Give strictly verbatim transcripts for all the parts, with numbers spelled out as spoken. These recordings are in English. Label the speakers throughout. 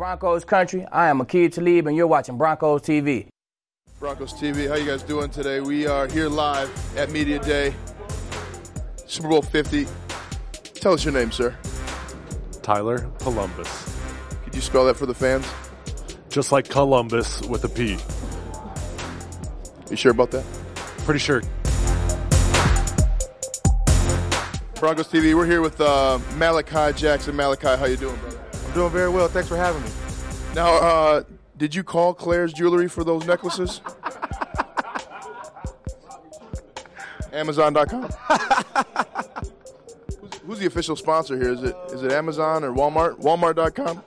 Speaker 1: Broncos country. I am Aqib Talib, and you're watching Broncos T V.
Speaker 2: Broncos T V, how you guys doing today? We are here live at Media Day, Super Bowl fifty. Tell us your name, sir.
Speaker 3: Tyler Columbus.
Speaker 2: Could you spell that for the fans?
Speaker 3: Just like Columbus with a P.
Speaker 2: You sure about that?
Speaker 3: Pretty sure.
Speaker 2: Broncos T V, we're here with uh, Malachi Jackson. Malachi, how you doing, brother?
Speaker 4: I'm doing very well. Thanks for having me.
Speaker 2: Now, uh, did you call Claire's Jewelry for those necklaces? Amazon dot com. who's, who's the official sponsor here? Is it is it Amazon or Walmart? Walmart dot com.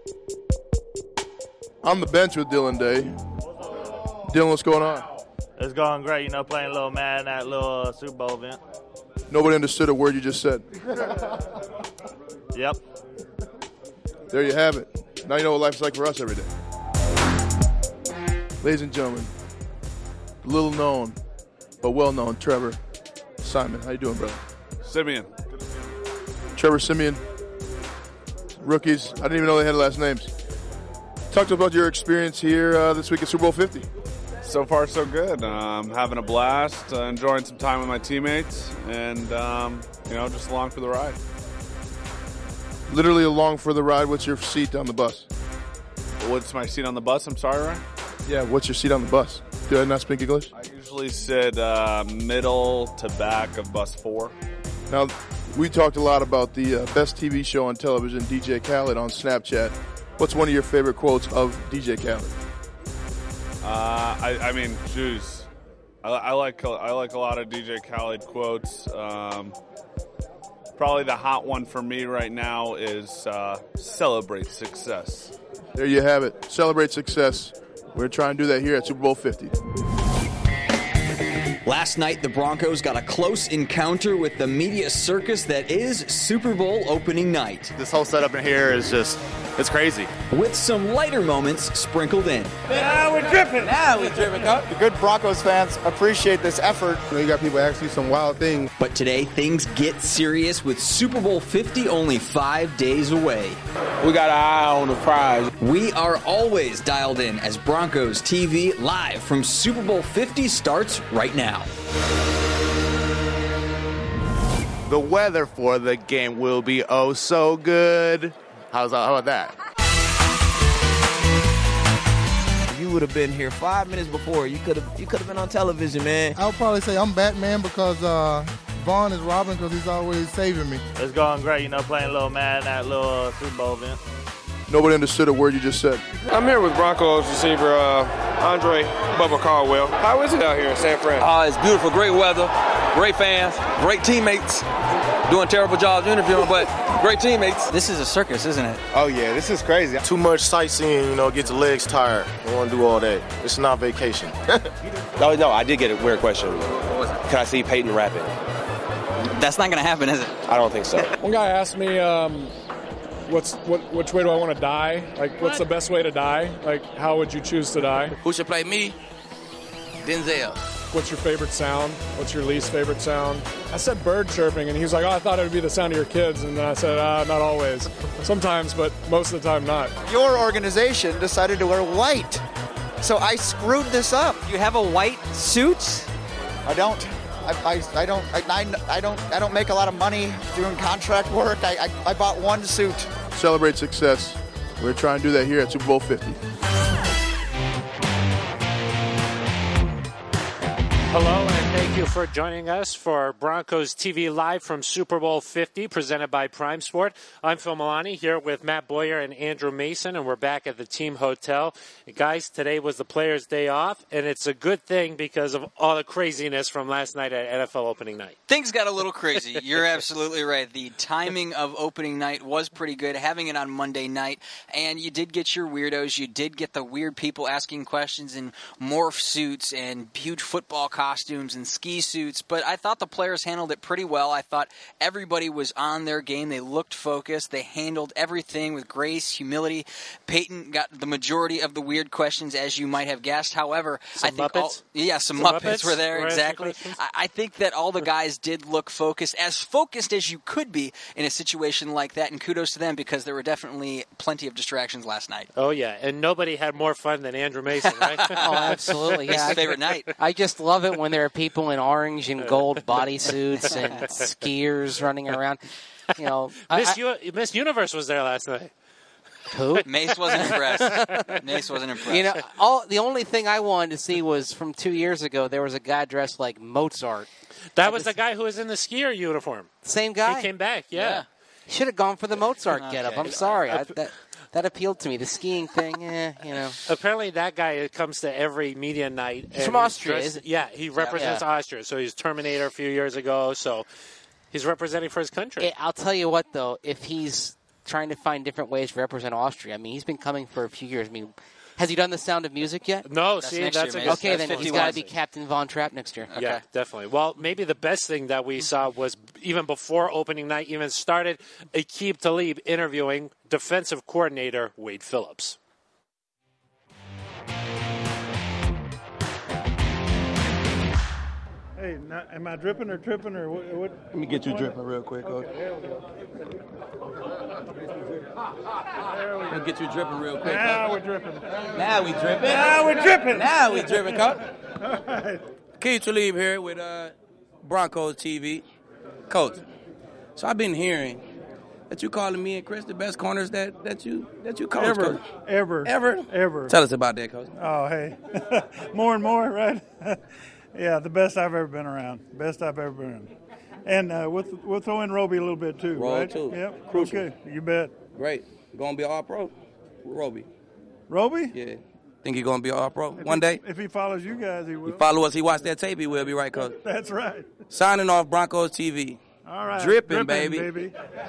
Speaker 2: On the bench with Dylan Day. Dylan, what's going on?
Speaker 5: It's going great. You know, playing a little Madden at a little uh, Super Bowl event.
Speaker 2: Nobody understood a word you just said.
Speaker 5: Yep.
Speaker 2: There you have it. Now you know what life's like for us every day. Ladies and gentlemen, little known but well known Trevor Simon. How you doing, brother?
Speaker 6: Simeon.
Speaker 2: Trevor Simeon. Rookies. I didn't even know they had last names. Talk to us about your experience here uh, this week at Super Bowl fifty.
Speaker 6: So far, so good. Um, having a blast, uh, enjoying some time with my teammates, and, um, you know, just along for the ride.
Speaker 2: Literally along for the ride. What's your seat on the bus?
Speaker 6: What's my seat on the bus? I'm sorry, Ryan?
Speaker 2: Yeah, what's your seat on the bus? Do I not speak English?
Speaker 6: I usually sit uh, middle to back of bus four.
Speaker 2: Now, we talked a lot about the uh, best T V show on television, D J Khaled, on Snapchat. What's one of your favorite quotes of D J Khaled?
Speaker 6: Uh, I, I mean, jeez, I, I like I like a lot of D J Khaled quotes. Um, probably the hot one for me right now is uh, "Celebrate success."
Speaker 2: There you have it. Celebrate success. We're trying to do that here at Super Bowl fifty.
Speaker 7: Last night, the Broncos got a close encounter with the media circus that is Super Bowl opening night.
Speaker 8: This whole setup in here is just, it's crazy.
Speaker 7: With some lighter moments sprinkled in.
Speaker 9: Now we're dripping. Now we're dripping.
Speaker 8: The good Broncos fans appreciate this effort.
Speaker 4: You know, you got people asking some wild things.
Speaker 7: But today, things get serious with Super Bowl fifty only five days away.
Speaker 9: We got our eye on the prize.
Speaker 7: We are always dialed in as Broncos T V live from Super Bowl fifty starts right now.
Speaker 8: The weather for the game will be oh so good. How's that? How about that?
Speaker 10: You would have been here five minutes before. You could have you could have been on television, man.
Speaker 4: I would probably say I'm Batman because uh, Vaughn is Robin because he's always saving me.
Speaker 5: It's going great. You know, playing a little Madden at a little uh, Super Bowl event.
Speaker 2: Nobody understood a word you just said.
Speaker 11: I'm here with Broncos receiver uh, Andre Bubba Caldwell. How is it out here in San Fran?
Speaker 12: Uh, it's beautiful, great weather, great fans, great teammates. Doing terrible jobs interviewing, but great teammates.
Speaker 10: This is a circus, isn't it?
Speaker 8: Oh, yeah, this is crazy.
Speaker 13: Too much sightseeing, you know, gets the legs tired. I don't want to do all that. It's not vacation.
Speaker 14: no, no, I did get a weird question. Can I see Peyton rapping?
Speaker 10: That's not going to happen, is it?
Speaker 14: I don't think so.
Speaker 15: One guy asked me, um, what's what, which way do I want to die? Like, what's the best way to die? Like, how would you choose to die?
Speaker 16: Who should play me? Denzel.
Speaker 15: What's your favorite sound? What's your least favorite sound? I said bird chirping, and he was like, oh, I thought it would be the sound of your kids. And I said, ah, not always. Sometimes, but most of the time not.
Speaker 17: Your organization decided to wear white, so I screwed this up.
Speaker 10: You have a white suit?
Speaker 17: I don't. I, I, I don't. I, I don't. I don't make a lot of money doing contract work. I, I, I bought one suit.
Speaker 2: Celebrate success. We're trying to do that here at Super Bowl fifty.
Speaker 18: Hello, and thank you for joining us for Broncos T V Live from Super Bowl fifty, presented by Prime Sport. I'm Phil Milani here with Matt Boyer and Andrew Mason, and we're back at the team hotel. Guys, today was the players' day off, and it's a good thing because of all the craziness from last night at N F L opening night.
Speaker 19: Things got a little crazy. You're absolutely right. The timing of opening night was pretty good, having it on Monday night, and you did get your weirdos. You did get the weird people asking questions in morph suits and huge football costumes and ski suits, but I thought the players handled it pretty well. I thought everybody was on their game. They looked focused. They handled everything with grace, humility. Peyton got the majority of the weird questions, as you might have guessed. However,
Speaker 18: some
Speaker 19: I think
Speaker 18: Muppets?
Speaker 19: all, yeah, some,
Speaker 18: some
Speaker 19: Muppets,
Speaker 18: Muppets
Speaker 19: were there,
Speaker 18: were
Speaker 19: exactly. I, I think that all the guys did look focused, as focused as you could be in a situation like that, and kudos to them because there were definitely plenty of distractions last night.
Speaker 18: Oh, yeah, and nobody had more fun than Andrew Mason, right?
Speaker 20: Oh, absolutely.
Speaker 19: His
Speaker 20: Yeah,
Speaker 19: favorite night.
Speaker 20: I just love it when there are people in orange and gold bodysuits and skiers running around. You know,
Speaker 18: Miss,
Speaker 20: I,
Speaker 18: U- Miss Universe was there last night.
Speaker 20: Who?
Speaker 19: Mace wasn't impressed. Mace wasn't impressed.
Speaker 20: You know, all the only thing I wanted to see was from two years ago. There was a guy dressed like Mozart.
Speaker 18: That was the guy who was in the skier uniform.
Speaker 20: Same guy.
Speaker 18: He came back, yeah.
Speaker 20: yeah. Should have gone for the Mozart
Speaker 19: Okay.
Speaker 20: getup. I'm sorry. I, that that appealed to me. The skiing thing, eh, you know.
Speaker 18: Apparently, that guy comes to every media night.
Speaker 20: He's from Austria,
Speaker 18: dressed-
Speaker 20: isn't he?
Speaker 18: Yeah, he represents
Speaker 20: Yeah.
Speaker 18: Austria. So he's Terminator a few years ago. So he's representing for his country.
Speaker 20: Eh, I'll tell you what, though, if he's trying to find different ways to represent Austria, I mean, he's been coming for a few years. I mean, has he done The Sound of Music yet?
Speaker 18: No,
Speaker 19: That's
Speaker 18: see,
Speaker 19: next
Speaker 18: that's
Speaker 19: year,
Speaker 18: a
Speaker 19: man.
Speaker 20: Okay,
Speaker 19: That's
Speaker 20: then he's
Speaker 19: fifty-one.
Speaker 20: got to be Captain Von Trapp next year.
Speaker 18: Yeah, definitely. Well, maybe the best thing that we saw was even before opening night even started, Aqib Talib interviewing defensive coordinator Wade Phillips.
Speaker 21: Hey, not, am I dripping or tripping or what? what
Speaker 13: Let me get you dripping real quick, Coach.
Speaker 21: Okay, there we go. There we
Speaker 13: Let me
Speaker 21: go.
Speaker 13: get you dripping real quick,
Speaker 21: Now
Speaker 13: Coach.
Speaker 21: we're dripping.
Speaker 13: Now we dripping.
Speaker 21: Now we're dripping.
Speaker 13: Now we dripping, Coach.
Speaker 21: All right.
Speaker 13: Keith Talib here with uh, Broncos T V. Coach, so I've been hearing that you calling me and Chris the best corners that, that you that you coach,
Speaker 21: Ever,
Speaker 13: Coach.
Speaker 21: ever,
Speaker 13: Ever?
Speaker 21: ever.
Speaker 13: Tell us about that, Coach.
Speaker 21: Oh, hey, more and more, right? Yeah, the best I've ever been around. Best I've ever been around. And uh, we'll, we'll throw in Roby a little bit too,
Speaker 13: Roll
Speaker 21: right?
Speaker 13: too.
Speaker 21: Yep.
Speaker 13: Crucial.
Speaker 21: Okay, you bet.
Speaker 13: Great. Gonna be all pro? Roby.
Speaker 21: Roby?
Speaker 13: Yeah. Think you're gonna be all pro
Speaker 21: If
Speaker 13: one
Speaker 21: he,
Speaker 13: day?
Speaker 21: If he follows you guys, he will.
Speaker 13: You follow us, he watched that tape, he will be right, Coach.
Speaker 21: That's right.
Speaker 13: Signing off Broncos T V.
Speaker 21: All right.
Speaker 13: Dripping,
Speaker 21: Dripping,
Speaker 13: baby.
Speaker 21: baby.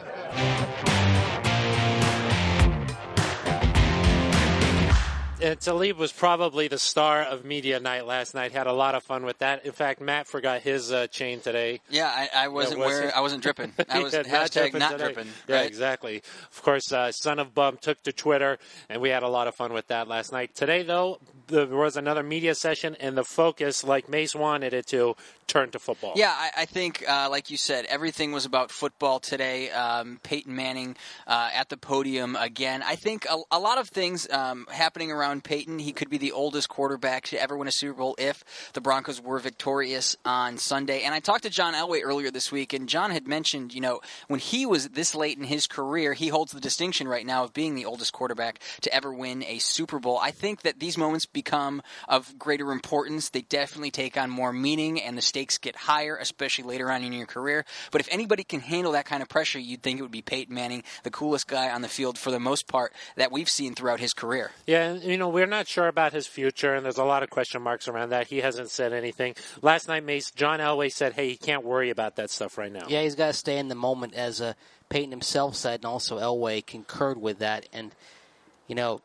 Speaker 18: And Talib was probably the star of media night last night. Had a lot of fun with that. In fact, Matt forgot his uh, chain today.
Speaker 19: Yeah, I, I wasn't
Speaker 18: was
Speaker 19: wearing.
Speaker 18: it?
Speaker 19: I wasn't dripping. I was
Speaker 18: Yeah,
Speaker 19: hashtag not
Speaker 18: today.
Speaker 19: dripping.
Speaker 18: Yeah,
Speaker 19: right?
Speaker 18: exactly. Of course, uh, Son of Bum took to Twitter, and we had a lot of fun with that last night. Today, though, there was another media session, and the focus, like Mace wanted it to, turned to football.
Speaker 19: Yeah, I, I think, uh, like you said, everything was about football today. Um, Peyton Manning uh, at the podium again. I think a, a lot of things um, happening around Peyton. He could be the oldest quarterback to ever win a Super Bowl if the Broncos were victorious on Sunday. And I talked to John Elway earlier this week, and John had mentioned, you know, when he was this late in his career, he holds the distinction right now of being the oldest quarterback to ever win a Super Bowl. I think that these moments become of greater importance. They definitely take on more meaning, and the stakes get higher, especially later on in your career. But if anybody can handle that kind of pressure, you'd think it would be Peyton Manning, the coolest guy on the field for the most part that we've seen throughout his career.
Speaker 18: Yeah, and, you know, we're not sure about his future, and there's a lot of question marks around that. He hasn't said anything. Last night, Mace, John Elway said, hey, he can't worry about that stuff right now.
Speaker 20: Yeah, he's got to stay in the moment, as uh, Peyton himself said, and also Elway concurred with that. And, you know,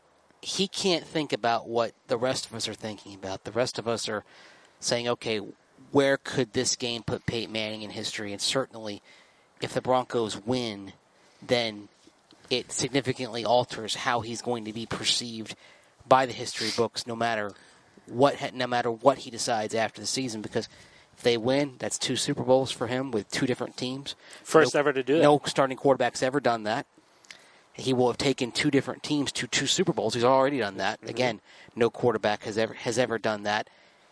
Speaker 20: he can't think about what the rest of us are thinking about. The rest of us are saying, okay, where could this game put Peyton Manning in history? And certainly, if the Broncos win, then it significantly alters how he's going to be perceived by the history books, no matter what, no matter what he decides after the season. Because if they win, that's two Super Bowls for him with two different teams.
Speaker 18: First
Speaker 20: no,
Speaker 18: ever to do that.
Speaker 20: No starting quarterback's ever done that. He will have taken two different teams to two Super Bowls. He's already done that. Mm-hmm. Again, no quarterback has ever has ever done that.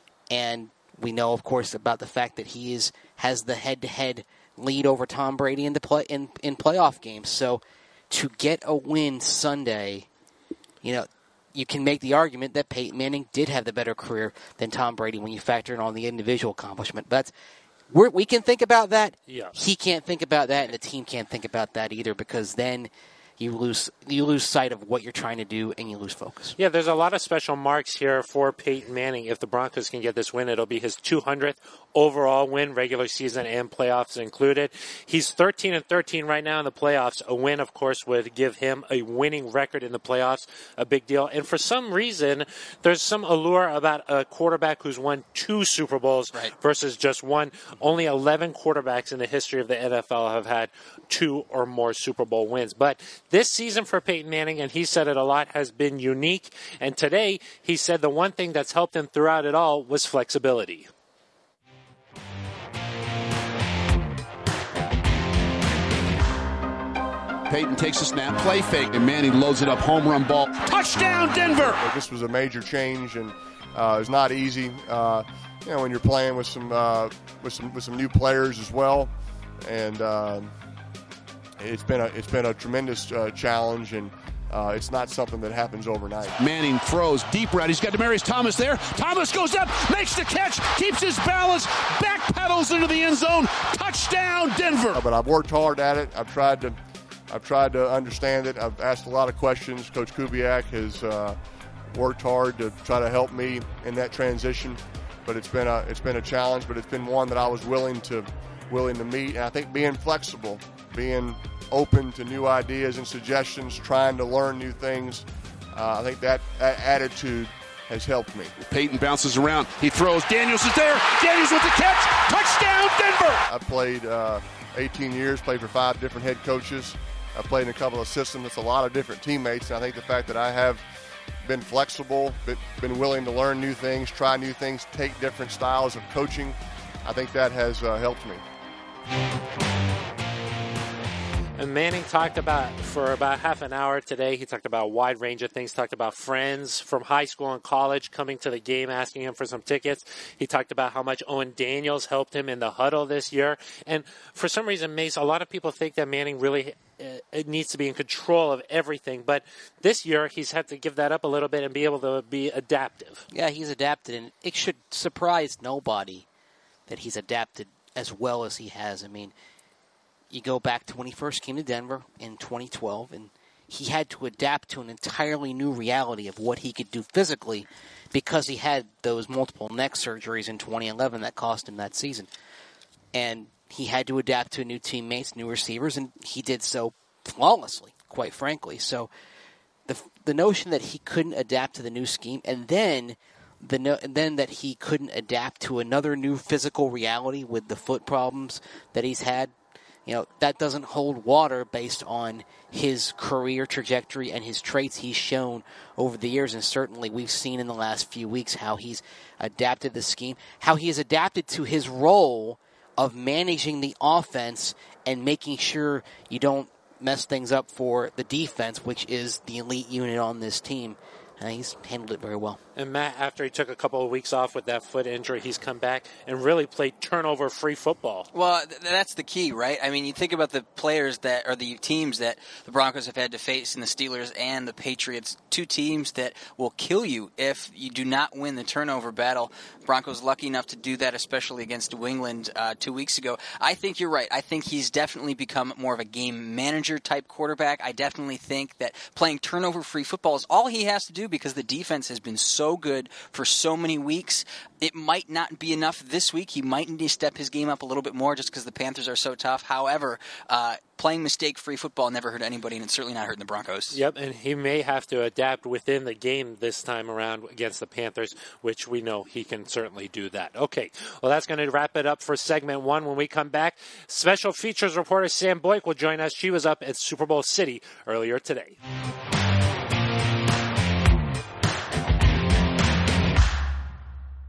Speaker 20: And we know, of course, about the fact that he is has the head-to-head lead over Tom Brady in the play in, in playoff games. So to get a win Sunday, you know, you can make the argument that Peyton Manning did have the better career than Tom Brady when you factor in on the individual accomplishment. But we're, we can think about that.
Speaker 18: Yeah.
Speaker 20: He can't think about that, and the team can't think about that either, because then you lose you lose sight of what you're trying to do, and you lose focus.
Speaker 18: Yeah, there's a lot of special marks here for Peyton Manning. If the Broncos can get this win, it'll be his two hundredth overall win, regular season and playoffs included. He's thirteen and thirteen right now in the playoffs. A win, of course, would give him a winning record in the playoffs, a big deal. And for some reason, there's some allure about a quarterback who's won two Super Bowls right. versus just one. Only eleven quarterbacks in the history of the N F L have had two or more Super Bowl wins. But this season for Peyton Manning, and he said it a lot, has been unique. And today, he said the one thing that's helped him throughout it all was flexibility.
Speaker 1: Peyton takes a snap, play fake, and Manning loads it up, home run ball. Touchdown, Denver!
Speaker 22: This was a major change, and uh, it's not easy. Uh, you know, when you're playing with some uh, with some with some new players as well, and uh, it's been a it's been a tremendous uh, challenge, and uh, it's not something that happens overnight.
Speaker 1: Manning throws deep right. He's got Demaryius Thomas there. Thomas goes up, makes the catch, keeps his balance, backpedals into the end zone. Touchdown, Denver!
Speaker 22: Uh, but I've worked hard at it. I've tried to. I've tried to understand it. I've asked a lot of questions. Coach Kubiak has uh, worked hard to try to help me in that transition, but it's been a it's been a challenge. But it's been one that I was willing to willing to meet. And I think being flexible, being open to new ideas and suggestions, trying to learn new things, uh, I think that, that attitude has helped me.
Speaker 1: Peyton bounces around. He throws. Daniels is there. Daniels with the catch. Touchdown, Denver!
Speaker 22: I played uh, eighteen years. Played for five different head coaches. I played in a couple of systems with a lot of different teammates, and I think the fact that I have been flexible, been willing to learn new things, try new things, take different styles of coaching, I think that has uh, helped me.
Speaker 18: And Manning talked about, for about half an hour today, he talked about a wide range of things, talked about friends from high school and college coming to the game, asking him for some tickets. He talked about how much Owen Daniels helped him in the huddle this year. And for some reason, Mace, a lot of people think that Manning really uh, it needs to be in control of everything. But this year, he's had to give that up a little bit and be able to be adaptive.
Speaker 20: Yeah, he's adapted, and it should surprise nobody that he's adapted as well as he has. I mean, you go back to when he first came to Denver in twenty twelve, and he had to adapt to an entirely new reality of what he could do physically because he had those multiple neck surgeries in twenty eleven that cost him that season. And he had to adapt to new teammates, new receivers, and he did so flawlessly, quite frankly. So the the notion that he couldn't adapt to the new scheme, and then the no, and then that he couldn't adapt to another new physical reality with the foot problems that he's had, you know, that doesn't hold water based on his career trajectory and his traits he's shown over the years. And certainly we've seen in the last few weeks how he's adapted the scheme, how he has adapted to his role of managing the offense and making sure you don't mess things up for the defense, which is the elite unit on this team. Uh, he's handled it very well.
Speaker 18: And Matt, after he took a couple of weeks off with that foot injury, he's come back and really played turnover-free football.
Speaker 19: Well, th- that's the key, right? I mean, you think about the players that, or the teams that the Broncos have had to face in the Steelers and the Patriots, two teams that will kill you if you do not win the turnover battle. Broncos lucky enough to do that, especially against New England uh, two weeks ago. I think you're right. I think he's definitely become more of a game manager type quarterback. I definitely think that playing turnover-free football is all he has to do because the defense has been so good for so many weeks. It might not be enough this week. He might need to step his game up a little bit more just because the Panthers are so tough. However, uh, playing mistake-free football never hurt anybody, and it's certainly not hurting the Broncos.
Speaker 18: Yep, and he may have to adapt within the game this time around against the Panthers, which we know he can certainly do that. Okay, well, that's going to wrap it up for segment one. When we come back, special features reporter Sam Boyk will join us. She was up at Super Bowl City earlier today.